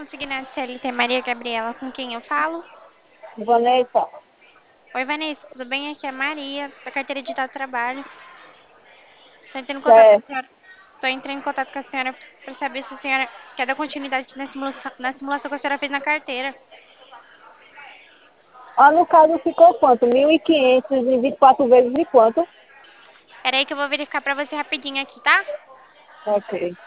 consignado CLT Maria Gabriela, com quem eu falo? Vanessa, Oi, Vanessa, tudo bem? Aqui é a Maria, da Carteira de Dado do Trabalho. Estou entrando em contato com a certo. senhora. Estou entrando em contato com a senhora para saber se a senhora quer dar continuidade na simulação que a senhora fez na carteira. No caso ficou quanto? 1.500 e 24 vezes de quanto? Pera aí que eu vou verificar para você rapidinho aqui, tá? Ok.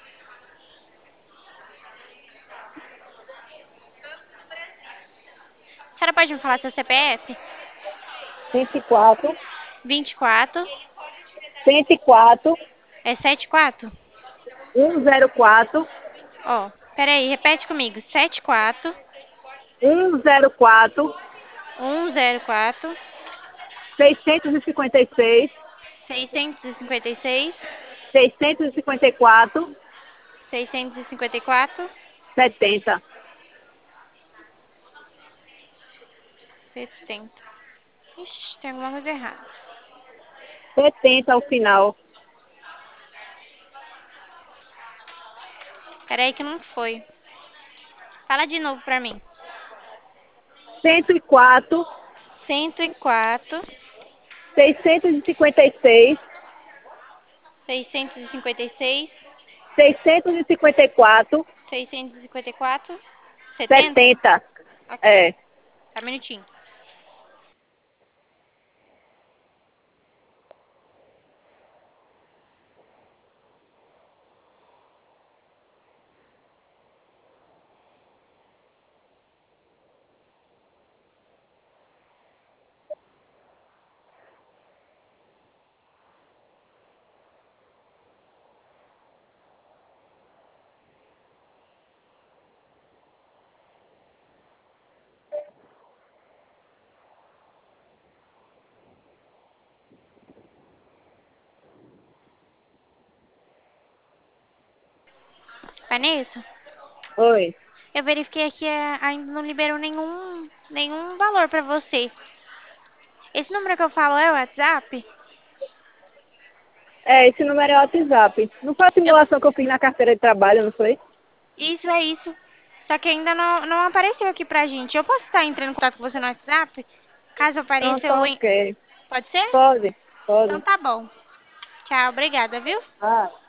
A senhora pode me falar seu CPF? 24, 24, 104, é 74? 104, Ó, pera aí, repete comigo. 74, 104, 104, 656, 656, 654, 654, 70. 70. Ixi, tem alguma coisa errada. 70 ao final. Peraí que não foi. Fala de novo pra mim. 104, 104, 656, 656, 654, 654, 70? 70. Ok. É. Tá um minutinho. Vanessa, Oi. eu verifiquei aqui, ainda não liberou nenhum valor pra você. Esse número que eu falo é o WhatsApp? Esse número é o WhatsApp. Não foi a Eu- simulação que eu fiz na carteira de trabalho, não foi? Isso é isso. Só que ainda não apareceu aqui pra gente. Eu posso estar entrando em contato com você no WhatsApp? Caso Então apareça, tá ok. Pode ser? Pode, Então pode. tá bom. Tchau, obrigada, viu? Ah.